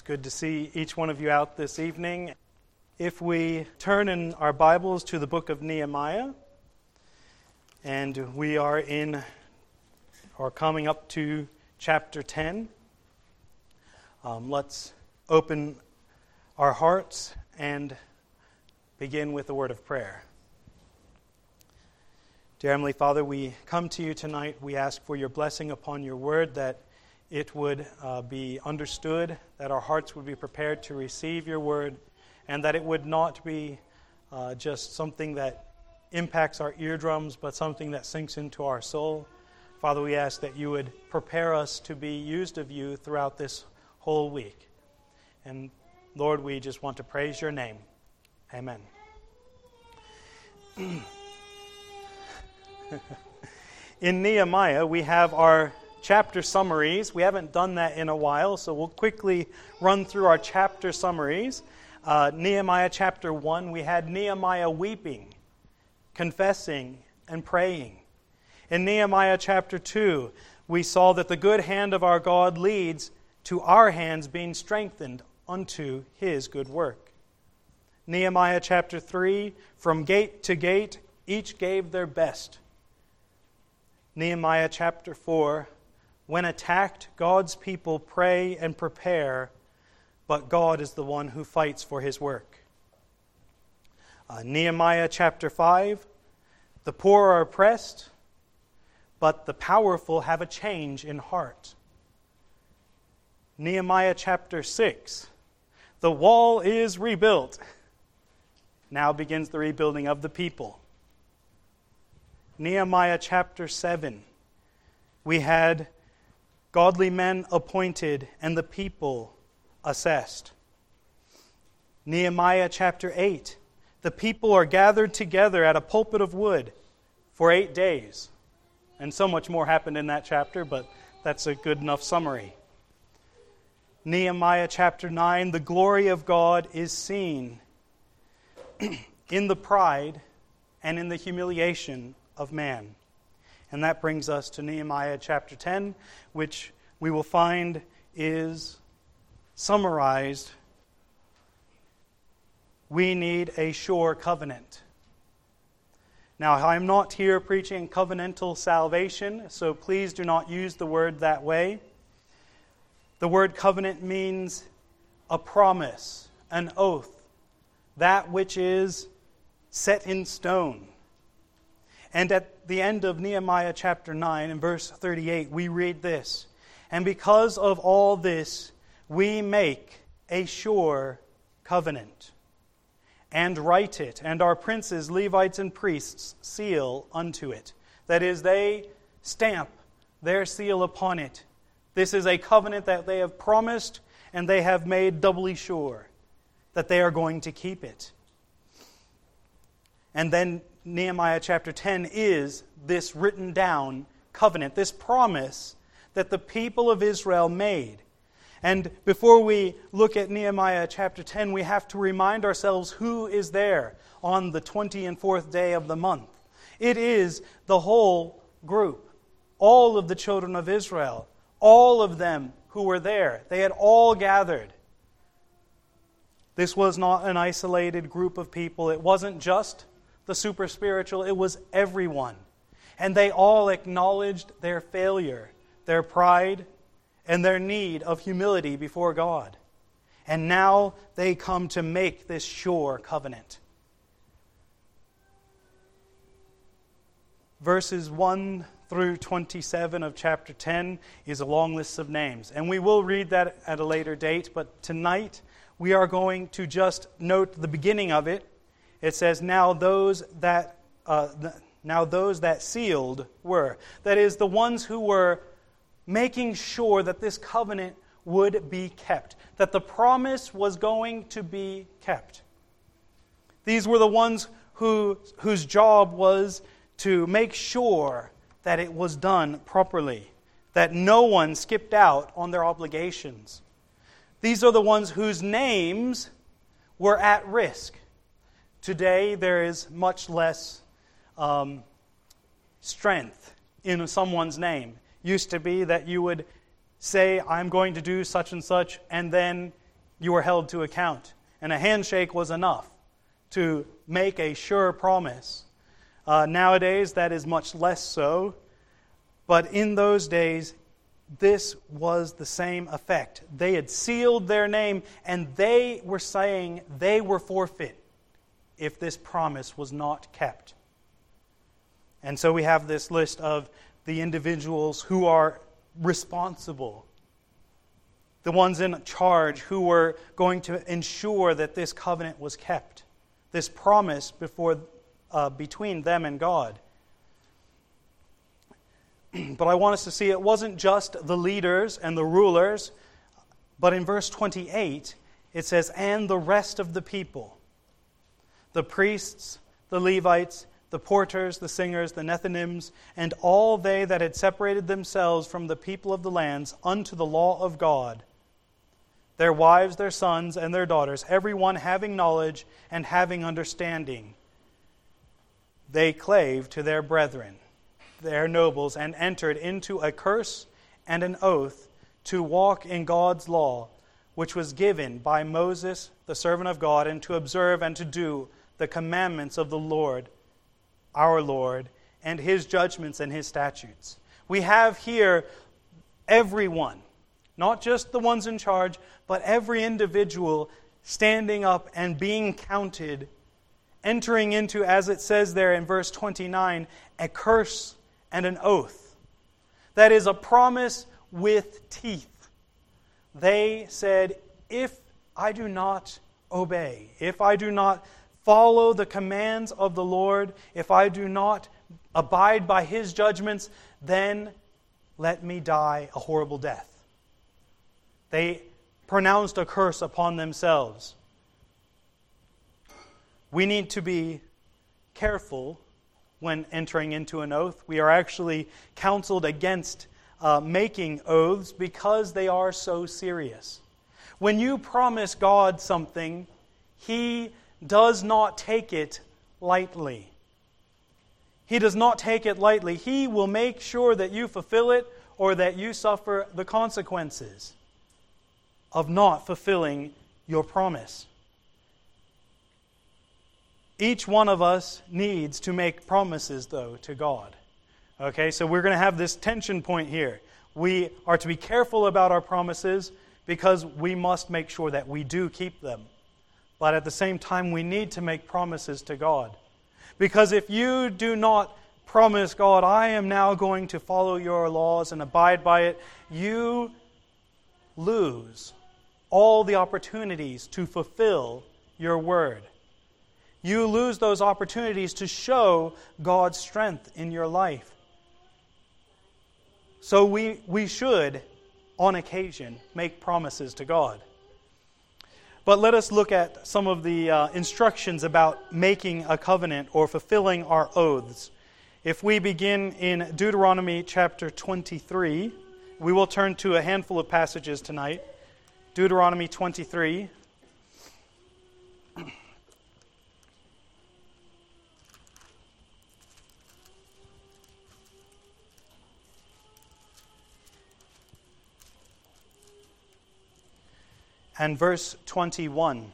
good to see each one of you out this evening. If we turn in our Bibles to the book of Nehemiah, and we are coming up to chapter 10, let's open our hearts and begin with a word of prayer. Dear Heavenly Father, we come to you tonight. We ask for your blessing upon your word, that it would be understood, that our hearts would be prepared to receive your word, and that it would not be just something that impacts our eardrums, but something that sinks into our soul. Father, we ask that you would prepare us to be used of you throughout this whole week. And Lord, we just want to praise your name. Amen. In Nehemiah, we have our chapter summaries. We haven't done that in a while, so we'll quickly run through our chapter summaries. Nehemiah chapter 1, we had Nehemiah weeping, confessing, and praying. In Nehemiah chapter 2, we saw that the good hand of our God leads to our hands being strengthened unto his good work. Nehemiah chapter 3, from gate to gate, each gave their best. Nehemiah chapter 4, when attacked, God's people pray and prepare, but God is the one who fights for his work. Nehemiah chapter 5, the poor are oppressed, but the powerful have a change in heart. Nehemiah chapter 6, the wall is rebuilt. Now begins the rebuilding of the people. Nehemiah chapter 7, we had godly men appointed and the people assessed. Nehemiah chapter 8, the people are gathered together at a pulpit of wood for 8 days. And so much more happened in that chapter, but that's a good enough summary. Nehemiah chapter 9, the glory of God is seen in the pride and in the humiliation of man. And that brings us to Nehemiah chapter 10, which we will find is summarized. We need a sure covenant. Now, I'm not here preaching covenantal salvation, so please do not use the word that way. The word covenant means a promise, an oath, that which is set in stone. And at the end of Nehemiah chapter 9, in verse 38, we read this: "And because of all this, we make a sure covenant, and write it, and our princes, Levites, and priests seal unto it." That is, they stamp their seal upon it. This is a covenant that they have promised, and they have made doubly sure that they are going to keep it. And then Nehemiah chapter 10 is this written down covenant, this promise that the people of Israel made. And before we look at Nehemiah chapter 10, we have to remind ourselves who is there on the 24th day of the month. It is the whole group, all of the children of Israel, all of them who were there. They had all gathered. This was not an isolated group of people. It wasn't just the super spiritual, it was everyone. And they all acknowledged their failure, their pride, and their need of humility before God. And now they come to make this sure covenant. Verses 1 through 27 of chapter 10 is a long list of names. And we will read that at a later date, but tonight we are going to just note the beginning of it. It says, now those that sealed were. That is, the ones who were making sure that this covenant would be kept, that the promise was going to be kept. These were the ones whose job was to make sure that it was done properly, that no one skipped out on their obligations. These are the ones whose names were at risk. Today, there is much less strength in someone's name. Used to be that you would say, I'm going to do such and such, and then you were held to account. And a handshake was enough to make a sure promise. Nowadays, that is much less so. But in those days, this was the same effect. They had sealed their name, and they were saying they were forfeit if this promise was not kept. And so we have this list of the individuals who are responsible, the ones in charge who were going to ensure that this covenant was kept, this promise between them and God. But I want us to see it wasn't just the leaders and the rulers, but in verse 28 it says, and the rest of the people, the priests, the Levites, the porters, the singers, the Nethinims, and all they that had separated themselves from the people of the lands unto the law of God, their wives, their sons, and their daughters, every one having knowledge and having understanding, they clave to their brethren, their nobles, and entered into a curse and an oath to walk in God's law, which was given by Moses, the servant of God, and to observe and to do the commandments of the Lord, our Lord, and His judgments and His statutes. We have here everyone, not just the ones in charge, but every individual standing up and being counted, entering into, as it says there in verse 29, a curse and an oath. That is a promise with teeth. They said, if I do not obey, if I do not follow the commands of the Lord, if I do not abide by His judgments, then let me die a horrible death. They pronounced a curse upon themselves. We need to be careful when entering into an oath. We are actually counseled against making oaths because they are so serious. When you promise God something, He does not take it lightly. He does not take it lightly. He will make sure that you fulfill it or that you suffer the consequences of not fulfilling your promise. Each one of us needs to make promises, though, to God. Okay, so we're going to have this tension point here. We are to be careful about our promises because we must make sure that we do keep them. But at the same time, we need to make promises to God. Because if you do not promise God, I am now going to follow your laws and abide by it, you lose all the opportunities to fulfill your word. You lose those opportunities to show God's strength in your life. So we should, on occasion, make promises to God. But let us look at some of the instructions about making a covenant or fulfilling our oaths. If we begin in Deuteronomy chapter 23, we will turn to a handful of passages tonight. Deuteronomy 23. And verse 21.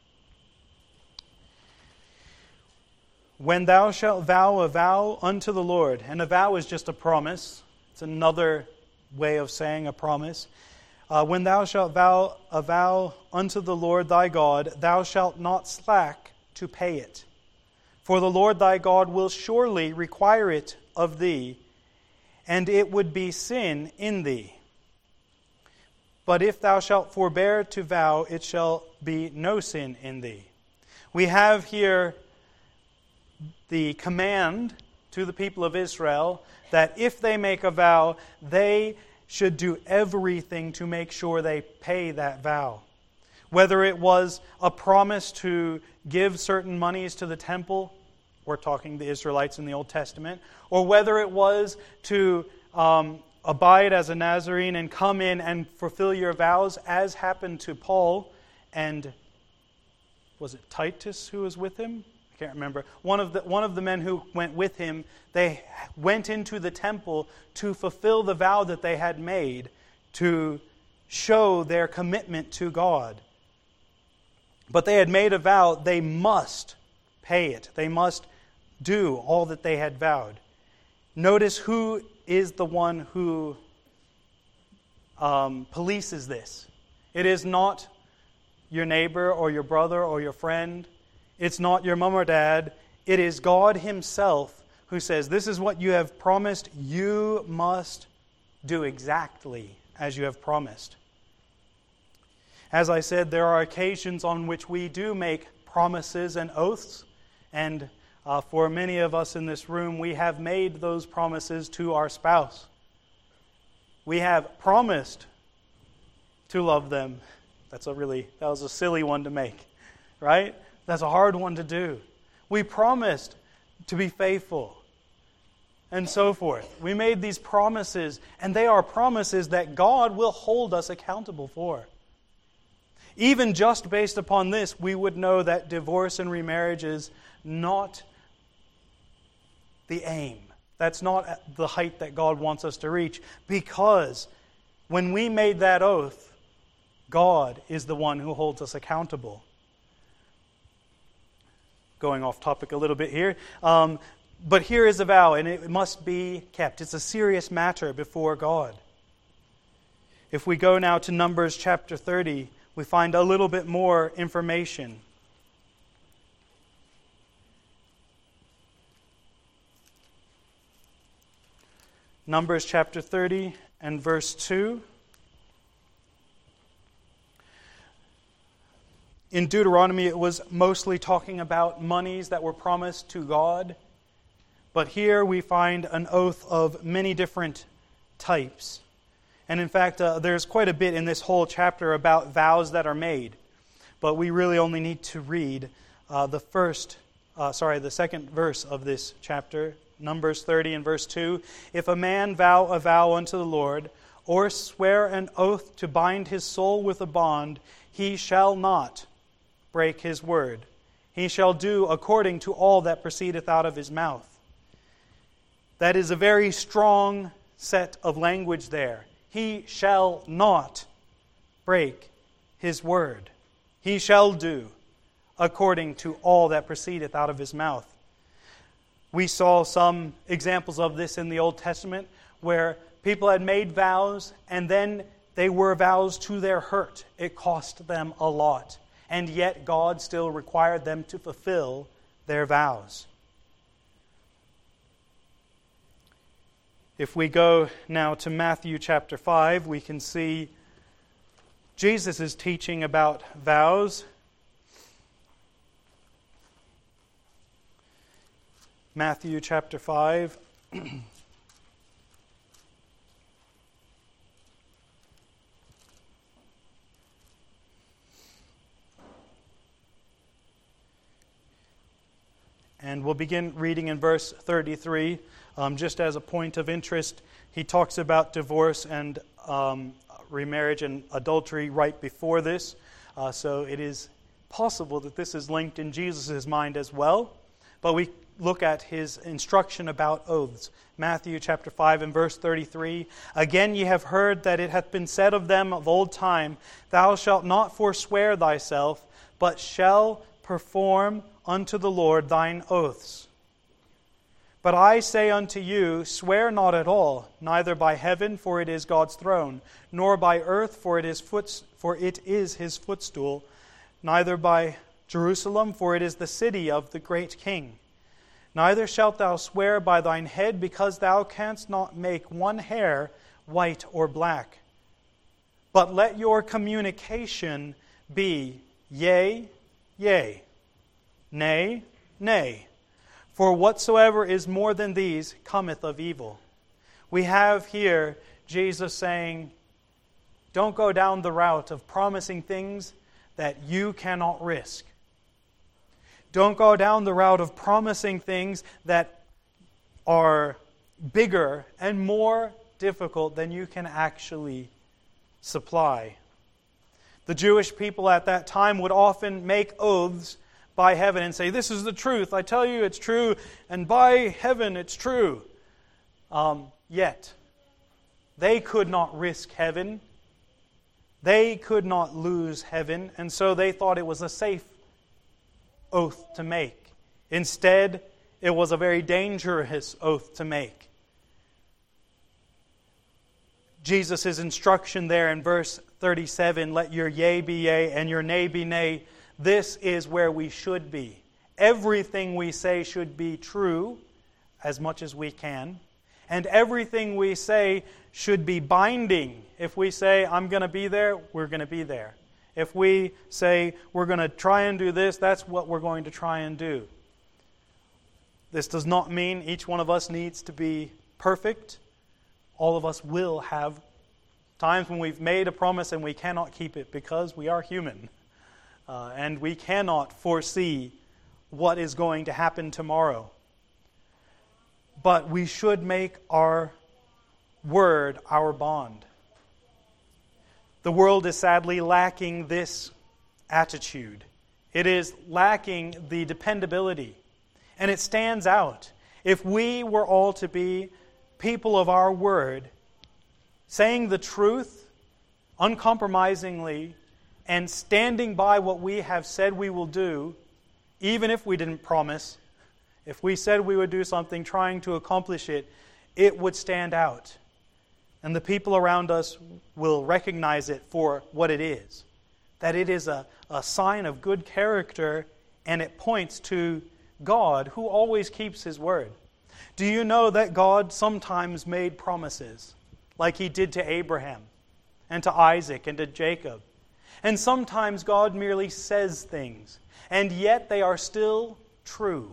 When thou shalt vow a vow unto the Lord, and a vow is just a promise. It's another way of saying a promise. When thou shalt vow a vow unto the Lord thy God, thou shalt not slack to pay it. For the Lord thy God will surely require it of thee, and it would be sin in thee. But if thou shalt forbear to vow, it shall be no sin in thee. We have here the command to the people of Israel that if they make a vow, they should do everything to make sure they pay that vow. Whether it was a promise to give certain monies to the temple, we're talking the Israelites in the Old Testament, or whether it was to abide as a Nazarene and come in and fulfill your vows, as happened to Paul and, was it Titus who was with him? I can't remember. One of the men who went with him, they went into the temple to fulfill the vow that they had made to show their commitment to God. But they had made a vow, they must pay it. They must do all that they had vowed. Notice who is the one who polices this. It is not your neighbor or your brother or your friend. It's not your mom or dad. It is God Himself who says, this is what you have promised. You must do exactly as you have promised. As I said, there are occasions on which we do make promises and oaths. And for many of us in this room, we have made those promises to our spouse. We have promised to love them. That was a silly one to make, right? That's a hard one to do. We promised to be faithful and so forth. We made these promises, and they are promises that God will hold us accountable for. Even just based upon this, we would know that divorce and remarriage is not the aim. That's not the height that God wants us to reach, because when we made that oath, God is the one who holds us accountable. Going off topic a little bit here. But here is a vow, and it must be kept. It's a serious matter before God. If we go now to Numbers chapter 30, we find a little bit more information. Numbers chapter 30 and verse 2. In Deuteronomy, it was mostly talking about monies that were promised to God. But here we find an oath of many different types. And in fact, there's quite a bit in this whole chapter about vows that are made. But we really only need to read the second verse of this chapter, Numbers 30 and verse 2. If a man vow a vow unto the Lord, or swear an oath to bind his soul with a bond, he shall not break his word. He shall do according to all that proceedeth out of his mouth. That is a very strong set of language there. He shall not break his word. He shall do according to all that proceedeth out of his mouth. We saw some examples of this in the Old Testament where people had made vows and then they were vows to their hurt. It cost them a lot. And yet God still required them to fulfill their vows. If we go now to Matthew chapter 5, we can see Jesus is teaching about vows. Matthew chapter 5. And we'll begin reading in verse 33. Just as a point of interest, he talks about divorce and remarriage and adultery right before this. So it is possible that this is linked in Jesus' mind as well. But we look at his instruction about oaths. Matthew chapter 5 and verse 33. Again ye have heard that it hath been said of them of old time, Thou shalt not forswear thyself, but shall perform unto the Lord thine oaths. But I say unto you, swear not at all, neither by heaven, for it is God's throne, nor by earth, for it is his footstool, neither by Jerusalem, for it is the city of the great King. Neither shalt thou swear by thine head, because thou canst not make one hair white or black. But let your communication be yea, yea, nay, nay. For whatsoever is more than these cometh of evil. We have here Jesus saying, don't go down the route of promising things that you cannot risk. Don't go down the route of promising things that are bigger and more difficult than you can actually supply. The Jewish people at that time would often make oaths by heaven and say, this is the truth. I tell you it's true. And by heaven it's true. Yet, they could not risk heaven. They could not lose heaven, and so they thought it was a safe oath to make. Instead, it was a very dangerous oath to make. Jesus' instruction there in verse 37, let your yea be yea and your nay be nay, this is where we should be. Everything we say should be true as much as we can. And everything we say should be binding. If we say, I'm going to be there, we're going to be there. If we say, we're going to try and do this, that's what we're going to try and do. This does not mean each one of us needs to be perfect. All of us will have times when we've made a promise and we cannot keep it because we are human. And we cannot foresee what is going to happen tomorrow. But we should make our word our bond. The world is sadly lacking this attitude. It is lacking the dependability. And it stands out. If we were all to be people of our word, saying the truth uncompromisingly and standing by what we have said we will do, even if we didn't promise, if we said we would do something trying to accomplish it, it would stand out. And the people around us will recognize it for what it is. That it is a sign of good character, and it points to God, who always keeps His word. Do you know that God sometimes made promises, like He did to Abraham, and to Isaac, and to Jacob? And sometimes God merely says things, and yet they are still true.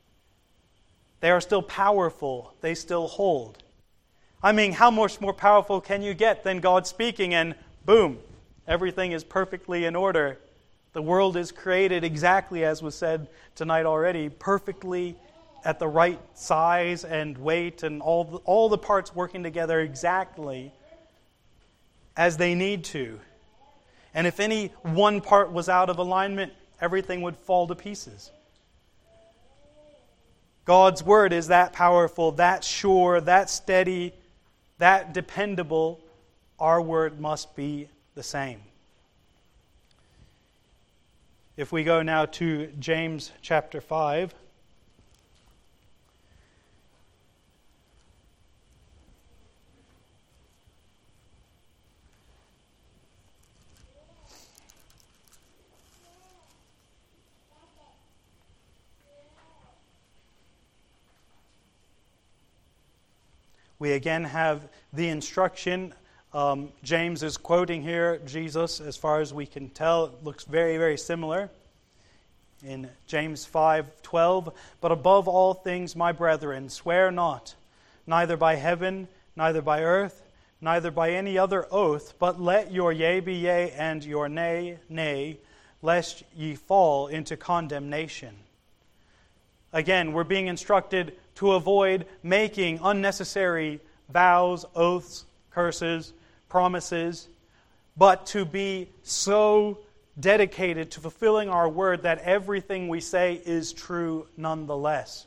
They are still powerful. They still hold. I mean, how much more powerful can you get than God speaking and boom, everything is perfectly in order. The world is created exactly as was said tonight already, perfectly at the right size and weight and all the parts working together exactly as they need to. And if any one part was out of alignment, everything would fall to pieces. God's word is that powerful, that sure, that steady, that dependable. Our word must be the same. If we go now to James chapter 5. We again have the instruction. James is quoting here Jesus, as far as we can tell. It looks very, very similar. In James 5:12, but above all things, my brethren, swear not, neither by heaven, neither by earth, neither by any other oath, but let your yea be yea, and your nay, nay, lest ye fall into condemnation. Again, we're being instructed to avoid making unnecessary vows, oaths, curses, promises, but to be so dedicated to fulfilling our word that everything we say is true nonetheless.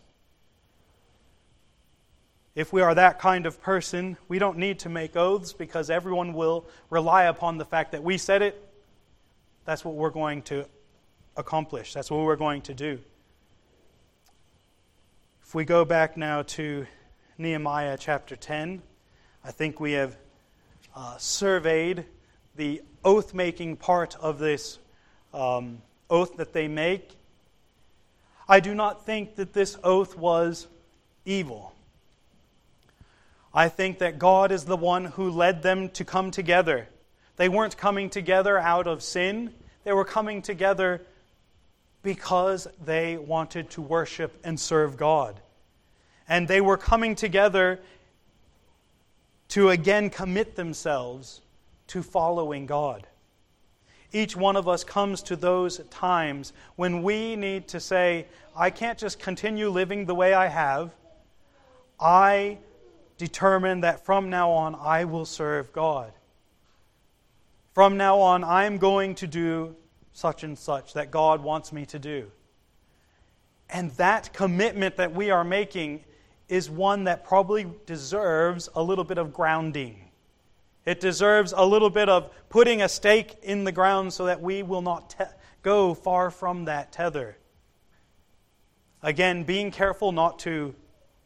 If we are that kind of person, we don't need to make oaths because everyone will rely upon the fact that we said it. That's what we're going to accomplish. That's what we're going to do. If we go back now to Nehemiah chapter 10, I think we have surveyed the oath-making part of this oath that they make. I do not think that this oath was evil. I think that God is the one who led them to come together. They weren't coming together out of sin. They were coming together because they wanted to worship and serve God. And they were coming together to again commit themselves to following God. Each one of us comes to those times when we need to say, I can't just continue living the way I have. I determine that from now on I will serve God. From now on I'm going to do such and such that God wants me to do. And that commitment that we are making is one that probably deserves a little bit of grounding. It deserves a little bit of putting a stake in the ground so that we will not go far from that tether. Again, being careful not to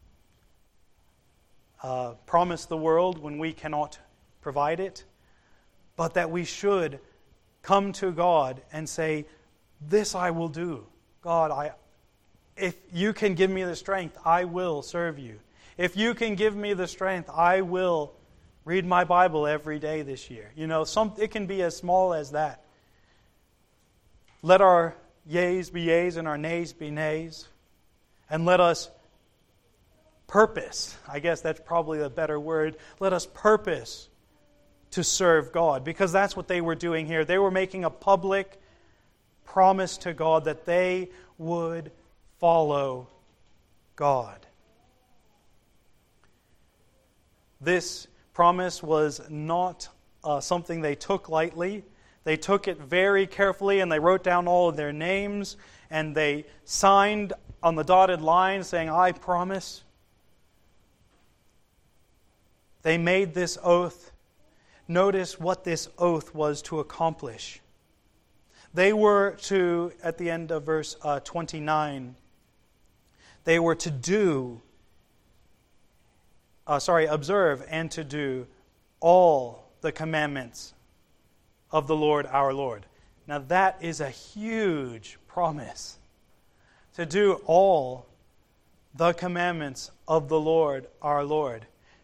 promise the world when we cannot provide it, but that we should come to God and say, this I will do. God, if you can give me the strength, I will serve you. If you can give me the strength, I will read my Bible every day this year. It can be as small as that. Let our yeas be yeas and our nays be nays. And let us purpose, I guess that's probably a better word, let us purpose to serve God. Because that's what they were doing here. They were making a public promise to God that they would follow God. This promise was not something they took lightly. They took it very carefully and they wrote down all of their names and they signed on the dotted line saying, I promise. They made this oath. Notice what this oath was to accomplish. They were to, at the end of verse 29, they were to observe and to do all the commandments of the Lord our Lord. Now that is a huge promise. To do all the commandments of the Lord our Lord.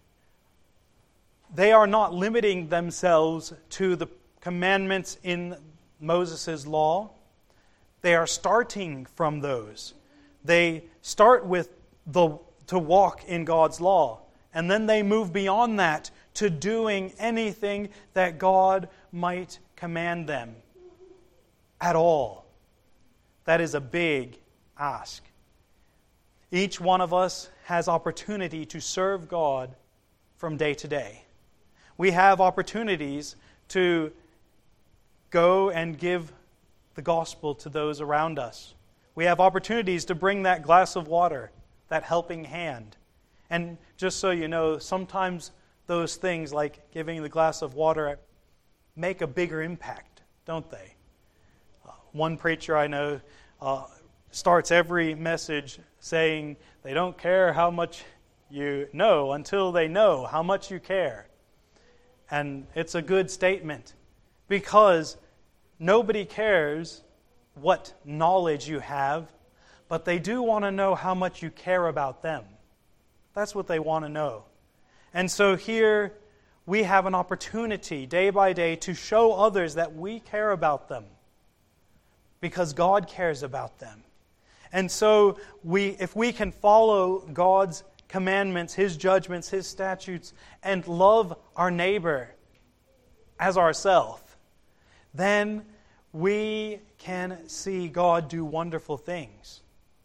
They are not limiting themselves to the commandments in Moses' law. They are starting from those. They start with to walk in God's law. And then they move beyond that to doing anything that God might command them at all. That is a big ask. Each one of us has opportunity to serve God from day to day. We have opportunities to go and give the gospel to those around us. We have opportunities to bring that glass of water, that helping hand. And just so you know, sometimes those things like giving the glass of water make a bigger impact, don't they? One preacher I know starts every message saying they don't care how much you know until they know how much you care. And it's a good statement because nobody cares what knowledge you have, but they do want to know how much you care about them. That's what they want to know. And so here we have an opportunity day by day to show others that we care about them because God cares about them. And so if we can follow God's commandments, His judgments, His statutes, and love our neighbor as ourselves, then we can see God do wonderful things.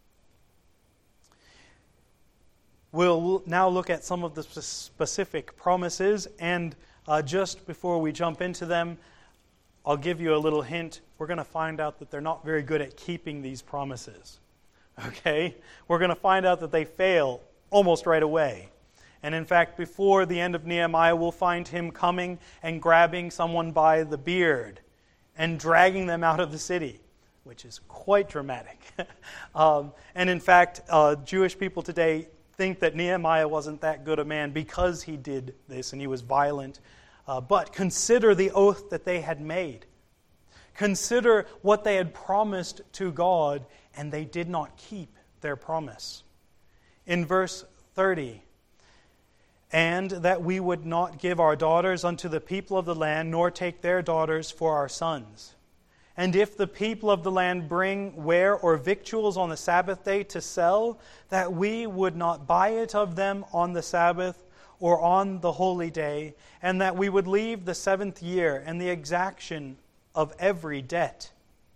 We'll now look at some of the specific promises, and just before we jump into them, I'll give you a little hint. We're going to find out that they're not very good at keeping these promises. Okay? We're going to find out that they fail almost right away. And in fact, before the end of Nehemiah, we'll find him coming and grabbing someone by the beard and dragging them out of the city, which is quite dramatic. And in fact, Jewish people today think that Nehemiah wasn't that good a man because he did this and he was violent. But consider the oath that they had made. Consider what they had promised to God, and they did not keep their promise. In verse 30, and that we would not give our daughters unto the people of the land, nor take their daughters for our sons. And if the people of the land bring ware or victuals on the Sabbath day to sell, that we would not buy it of them on the Sabbath or on the holy day, and that we would leave the 7th year and the exaction of every debt.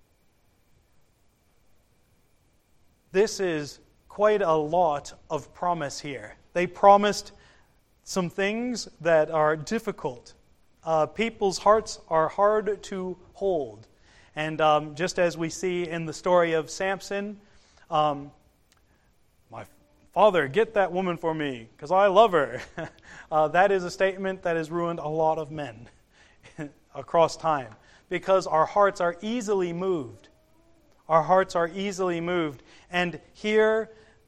This is quite a lot of promise here. They promised some things that are difficult. People's hearts are hard to hold. And just as we see in the story of Samson, my Father, get that woman for me, because I love her. That is a statement that has ruined a lot of men across time, because our hearts are easily moved. Our hearts are easily moved. And here,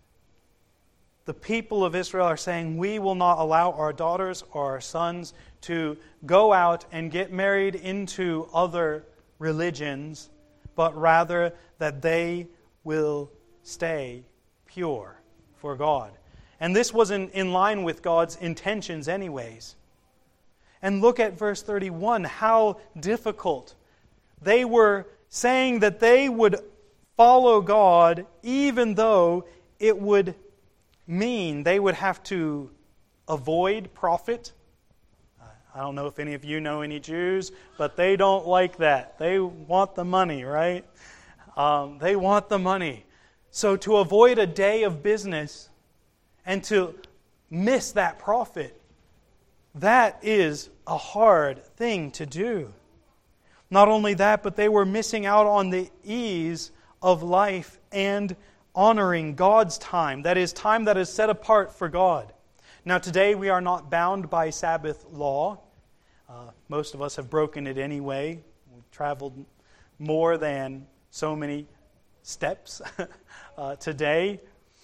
the people of Israel are saying, we will not allow our daughters or our sons to go out and get married into other religions, but rather that they will stay pure for God. And this was in line with God's intentions anyways. And look at verse 31, how difficult. They were saying that they would follow God even though it would mean they would have to avoid profit. I don't know if any of you know any Jews, but they don't like that. They want the money, right? They want the money. So to avoid a day of business and to miss that profit, that is a hard thing to do. Not only that, but they were missing out on the ease of life and honoring God's time. That is, time that is set apart for God. Now today we are not bound by Sabbath law. Most of us have broken it anyway. We've traveled more than so many steps today.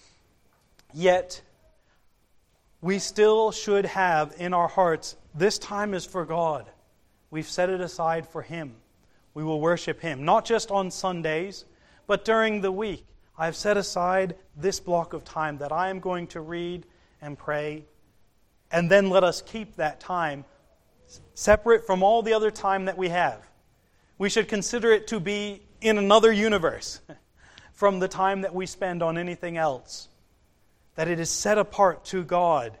Yet, we still should have in our hearts, this time is for God. We've set it aside for Him. We will worship Him, not just on Sundays, but during the week. I've set aside this block of time that I am going to read and pray, and then let us keep that time separate from all the other time that we have. We should consider it to be in another universe from the time that we spend on anything else. That it is set apart to God.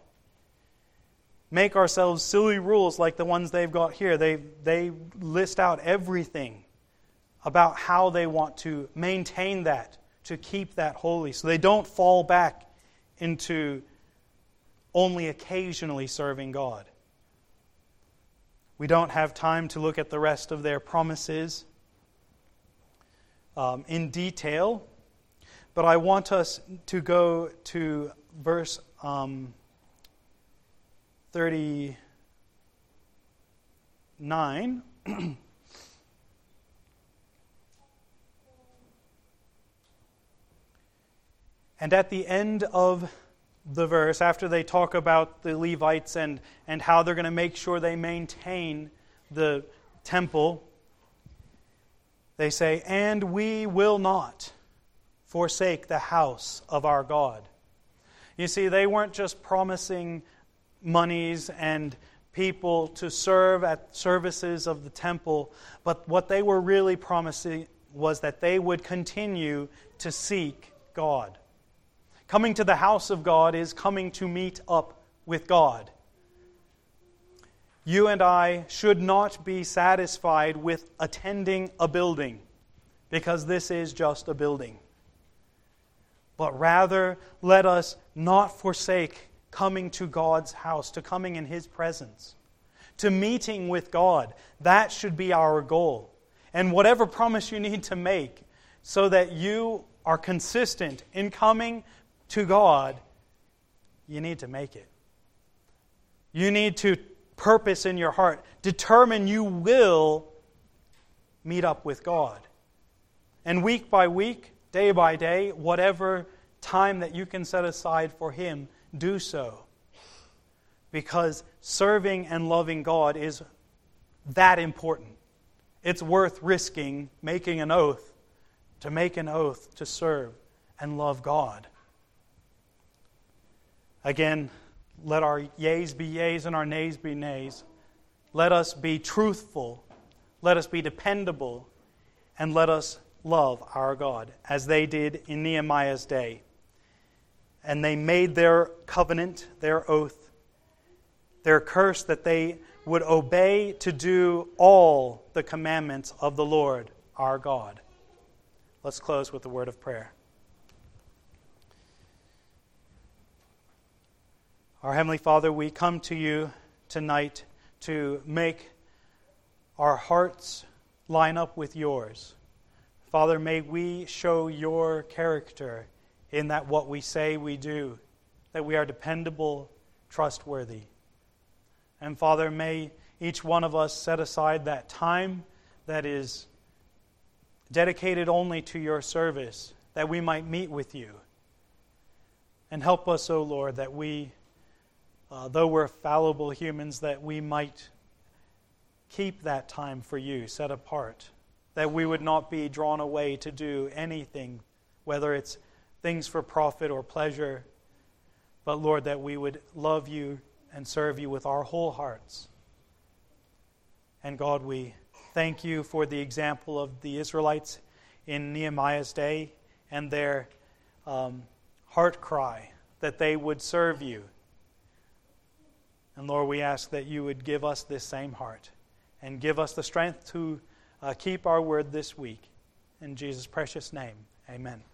Make ourselves silly rules like the ones they've got here. They list out everything about how they want to maintain that, to keep that holy, so they don't fall back into only occasionally serving God. We don't have time to look at the rest of their promises in detail, but I want us to go to verse 39. And at the end of the verse, after they talk about the Levites and how they're going to make sure they maintain the temple, they say, "And we will not forsake the house of our God." You see, they weren't just promising monies and people to serve at services of the temple, but what they were really promising was that they would continue to seek God. Coming to the house of God is coming to meet up with God. You and I should not be satisfied with attending a building, because this is just a building. But rather, let us not forsake coming to God's house, to coming in His presence, to meeting with God. That should be our goal. And whatever promise you need to make so that you are consistent in coming to God, you need to make it. You need to purpose in your heart. Determine you will meet up with God. And week by week, day by day, whatever time that you can set aside for Him, do so. Because serving and loving God is that important. It's worth risking making an oath, to make an oath to serve and love God. Again, let our yeas be yeas and our nays be nays. Let us be truthful. Let us be dependable. And let us love our God as they did in Nehemiah's day. And they made their covenant, their oath, their curse that they would obey to do all the commandments of the Lord our God. Let's close with a word of prayer. Our Heavenly Father, we come to You tonight to make our hearts line up with Yours. Father, may we show Your character in that what we say we do, that we are dependable, trustworthy. And Father, may each one of us set aside that time that is dedicated only to your service, that we might meet with you. And help us, O Lord, that we, though we're fallible humans, that we might keep that time for you set apart, that we would not be drawn away to do anything, whether it's things for profit or pleasure, but Lord, that we would love you and serve you with our whole hearts. And God, we thank you for the example of the Israelites in Nehemiah's day and their heart cry that they would serve you. And Lord, we ask that you would give us this same heart and give us the strength to keep our word this week. In Jesus' precious name, amen.